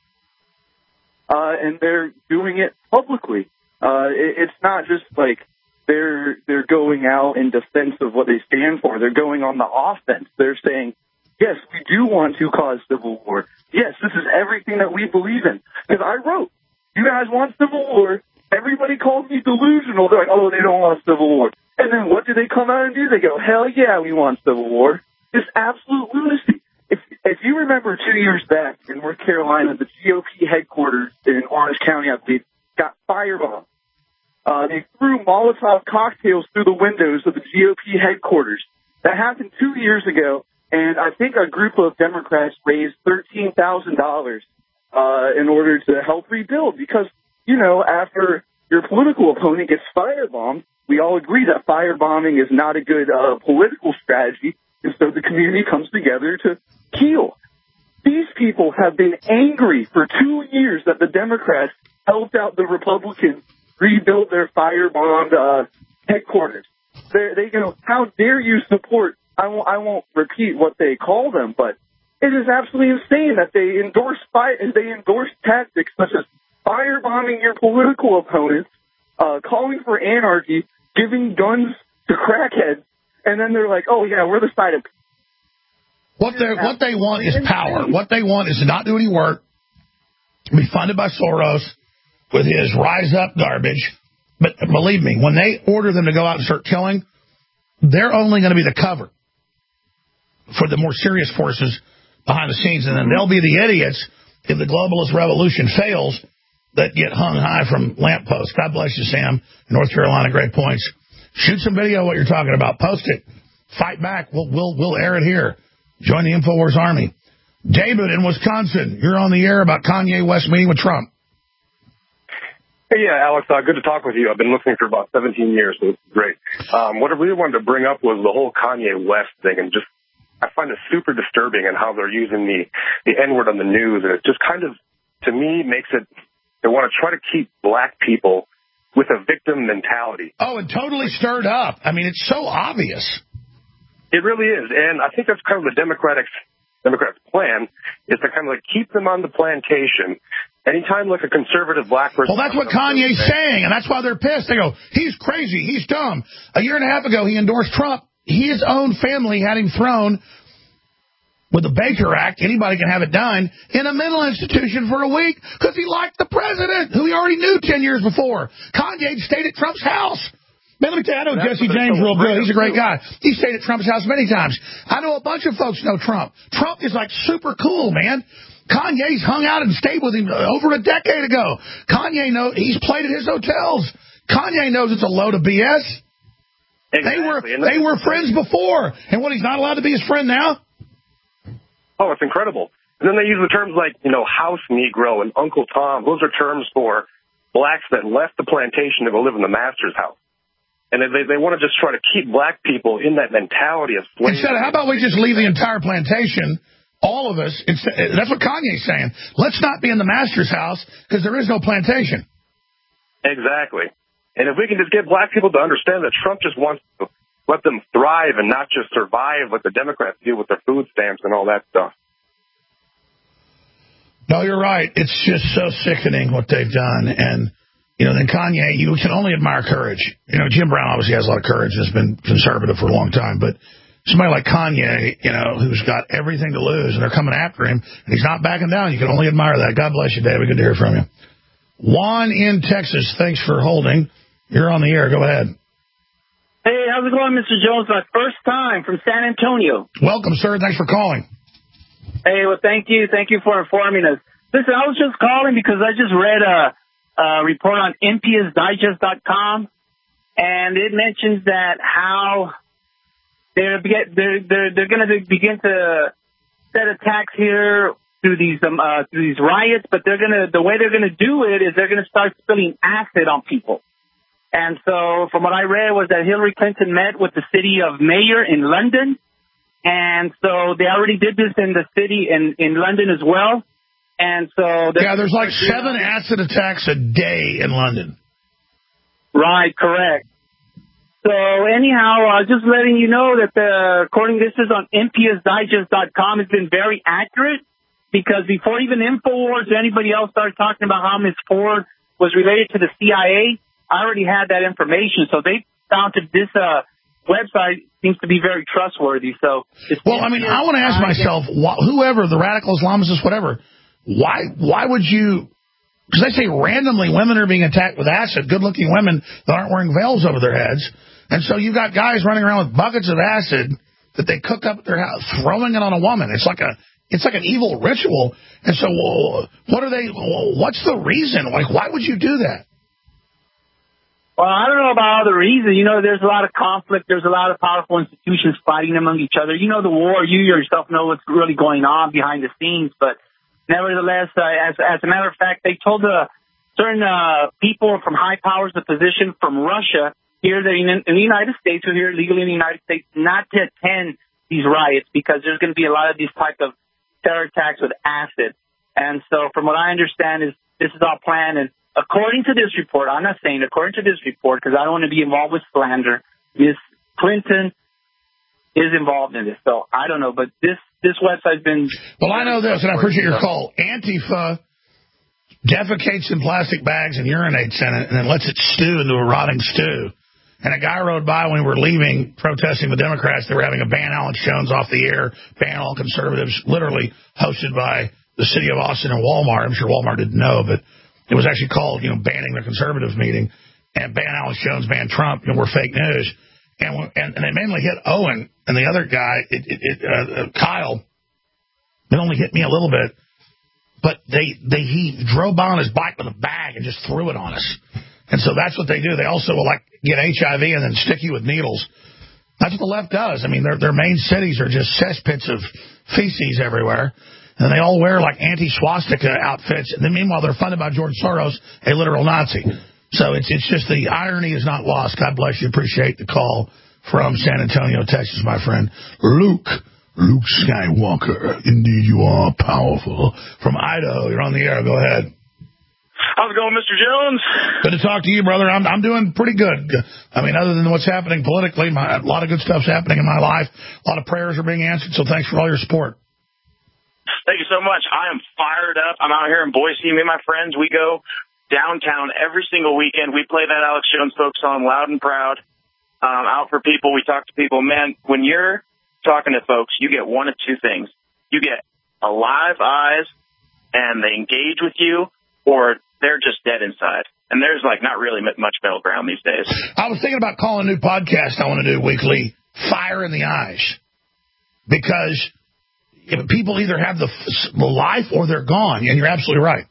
And they're doing it publicly. It's not just like they're going out in defense of what they stand for. They're going on the offense. They're saying, yes, we do want to cause civil war. Yes, this is everything that we believe in. Because I wrote, you guys want civil war? Everybody called me delusional. They're like, oh, they don't want civil war. And then what do they come out and do? They go, hell yeah, we want civil war. It's absolute lunacy. If you remember 2 years back in North Carolina, the GOP headquarters in Orange County, I believe, got firebombed. They threw Molotov cocktails through the windows of the GOP headquarters. That happened 2 years ago, and I think a group of Democrats raised $13,000 in order to help rebuild because, you know, after your political opponent gets firebombed, we all agree that firebombing is not a good political strategy, and so the community comes together to heal. These people have been angry for 2 years that the Democrats helped out the Republicans rebuild their firebombed headquarters. They go, how dare you support? I won't repeat what they call them, but it is absolutely insane that they endorse tactics such as firebombing your political opponents, calling for anarchy, giving guns to crackheads, and then they're like, oh yeah, we're the side of. What they want is power. What they want is to not do any work, be funded by Soros with his rise up garbage. But believe me, when they order them to go out and start killing, they're only going to be the cover for the more serious forces behind the scenes. And then they'll be the idiots if the globalist revolution fails that get hung high from lampposts. God bless you, Sam. North Carolina, great points. Shoot some video of what you're talking about. Post it. Fight back. We'll air it here. Join the InfoWars Army. David in Wisconsin, you're on the air about Kanye West meeting with Trump. Hey, yeah, Alex, good to talk with you. I've been listening for about 17 years, so it's great. What I really wanted to bring up was the whole Kanye West thing, and just I find it super disturbing and how they're using the N-word on the news, and it just kind of, to me, makes it, they want to try to keep black people with a victim mentality. Oh, and totally stirred up. I mean, it's so obvious. It really is, and I think that's kind of the Democrats' plan, is to kind of like keep them on the plantation. Anytime like a conservative black person... Well, that's what Kanye's saying, and that's why they're pissed. They go, he's crazy, he's dumb. A year and a half ago, he endorsed Trump. His own family had him thrown with the Baker Act, anybody can have it done, in a mental institution for a week because he liked the president, who he already knew 10 years before. Kanye stayed at Trump's house. Man, let me tell you, I know Jesse James real good. He's a great guy. He stayed at Trump's house many times. I know a bunch of folks know Trump. Trump is like super cool, man. Kanye's hung out and stayed with him over a decade ago. Kanye knows he's played at his hotels. Kanye knows it's a load of BS. Exactly. They were friends before. And what, he's not allowed to be his friend now? Oh, it's incredible. And then they use the terms like, you know, house Negro and Uncle Tom. Those are terms for blacks that left the plantation to go live in the master's house. And they want to just try to keep black people in that mentality of slavery. Instead of, how about we just leave the entire plantation, all of us, that's what Kanye's saying. Let's not be in the master's house because there is no plantation. Exactly. And if we can just get black people to understand that Trump just wants to let them thrive and not just survive like the Democrats do with their food stamps and all that stuff. No, you're right. It's just so sickening what they've done. And, you know, then Kanye, you can only admire courage. You know, Jim Brown obviously has a lot of courage and has been conservative for a long time. But somebody like Kanye, you know, who's got everything to lose and they're coming after him, and he's not backing down. You can only admire that. God bless you, David. Good to hear from you. Juan in Texas, thanks for holding. You're on the air. Go ahead. Hey, how's it going, Mr. Jones? My first time from San Antonio. Welcome, sir. Thanks for calling. Hey, well, thank you. Thank you for informing us. Listen, I was just calling because I just read a report on NPSdigest.com, and it mentions that how they're going to begin to set attacks here through these riots, but the way they're gonna do it is they're gonna start spilling acid on people. And so, from what I read, was that Hillary Clinton met with the city of mayor in London, and so they already did this in the city in London as well. And so, there's like 7 acid attacks a day in London. Right, correct. So anyhow, just letting you know that according to this is on MPSDigest.com, it's been very accurate, because before even InfoWars or anybody else started talking about how Ms. Ford was related to the CIA, I already had that information. So they found that this website seems to be very trustworthy. So, well, I mean, I want to ask myself, whoever, the radical Islamists, whatever, why would you? Because they say randomly women are being attacked with acid, good-looking women that aren't wearing veils over their heads. And so you've got guys running around with buckets of acid that they cook up at their house, throwing it on a woman. It's like an evil ritual. And so what's the reason? Like, why would you do that? Well, I don't know about all the reasons. You know, there's a lot of conflict. There's a lot of powerful institutions fighting among each other. You know the war. You yourself know what's really going on behind the scenes. But nevertheless, as a matter of fact, they told certain people from high powers of position from Russia here in the United States, who are here legally in the United States, not to attend these riots, because there's going to be a lot of these type of terror attacks with acid. And so from what I understand is this is all planned. And according to this report, I'm not saying according to this report, because I don't want to be involved with slander, Ms. Clinton is involved in this. So I don't know, but this website's been... Well, I know this, and I appreciate your call. Antifa defecates in plastic bags and urinates in it, and then lets it stew into a rotting stew. And a guy rode by when we were leaving, protesting the Democrats. They were having a ban Alex Jones off the air, ban all conservatives, literally hosted by the city of Austin and Walmart. I'm sure Walmart didn't know, but it was actually called, banning the conservative meeting. And ban Alex Jones, ban Trump, we're fake news. And they mainly hit Owen, and the other guy, Kyle, it only hit me a little bit. But he drove by on his bike with a bag and just threw it on us. And so that's what they do. They also will get HIV and then stick you with needles. That's what the left does. I mean, their main cities are just cesspits of feces everywhere. And they all wear anti-swastika outfits. And then meanwhile, they're funded by George Soros, a literal Nazi. So it's just the irony is not lost. God bless you. Appreciate the call from San Antonio, Texas, my friend. Luke Skywalker. Indeed, you are powerful. From Idaho, you're on the air. Go ahead. How's it going, Mr. Jones? Good to talk to you, brother. I'm doing pretty good. I mean, other than what's happening politically, a lot of good stuff's happening in my life. A lot of prayers are being answered, so thanks for all your support. Thank you so much. I am fired up. I'm out here in Boise. Me and my friends, we go downtown every single weekend. We play that Alex Jones folk song loud and proud, out for people. We talk to people. Man, when you're talking to folks, you get one of two things. You get alive eyes, and they engage with you, or they're just dead inside. And there's not really much middle ground these days. I was thinking about calling a new podcast I want to do weekly, Fire in the Eyes. Because people either have the life or they're gone. And you're absolutely right.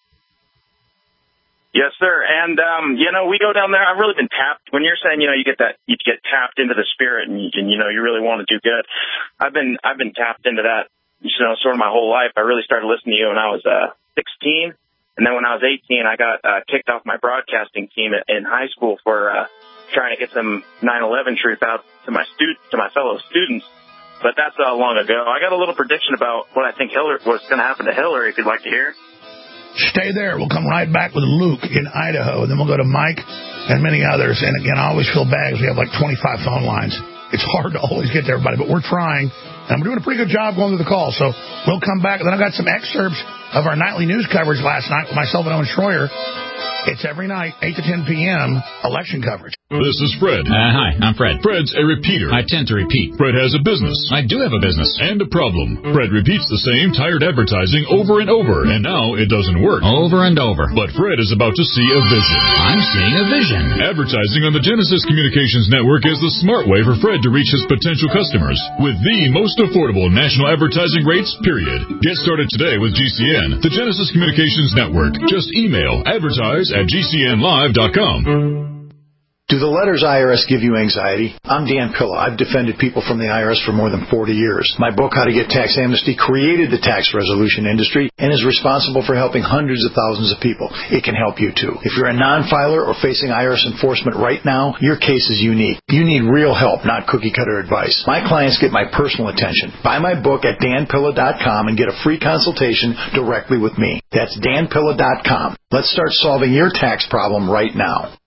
Yes, sir. And, we go down there. I've really been tapped. When you're saying, you get tapped into the spirit and you really want to do good. I've been tapped into that, sort of my whole life. I really started listening to you when I was 16. And then when I was 18, I got kicked off my broadcasting team in high school for trying to get some 9/11 truth out to my fellow students. But that's long ago. I got a little prediction about what I think what's going to happen to Hillary, if you'd like to hear. Stay there. We'll come right back with Luke in Idaho, and then we'll go to Mike and many others. And again, I always feel bad because we have 25 phone lines. It's hard to always get to everybody, but we're trying. And we're doing a pretty good job going through the call. So we'll come back. And then I've got some excerpts of our nightly news coverage last night with myself and Owen Schroyer. It's every night, 8 to 10 p.m., election coverage. This is Fred. Hi, I'm Fred. Fred's a repeater. I tend to repeat. Fred has a business. I do have a business. And a problem. Fred repeats the same tired advertising over and over, and now it doesn't work. Over and over. But Fred is about to see a vision. I'm seeing a vision. Advertising on the Genesis Communications Network is the smart way for Fred to reach his potential customers with the most affordable national advertising rates, period. Get started today with GCN, the Genesis Communications Network. Just email advertise@gcnlive.com. Do the letters IRS give you anxiety? I'm Dan Pilla. I've defended people from the IRS for more than 40 years. My book, How to Get Tax Amnesty, created the tax resolution industry and is responsible for helping hundreds of thousands of people. It can help you, too. If you're a non-filer or facing IRS enforcement right now, your case is unique. You need real help, not cookie-cutter advice. My clients get my personal attention. Buy my book at danpilla.com and get a free consultation directly with me. That's danpilla.com. Let's start solving your tax problem right now.